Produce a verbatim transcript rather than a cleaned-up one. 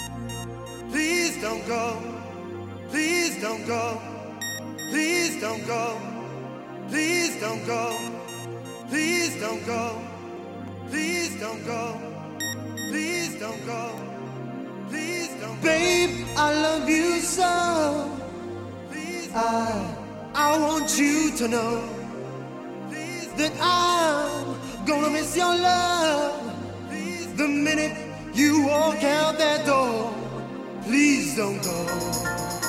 Please don't go. Please don't go. Please don't go. Please don't go. Please don't go. Please don't go. Please don't go. Please don't go. Babe, I love you so. Please I, I want you to know that I'm gonna miss your love the minute you walk out that door. Please don't go.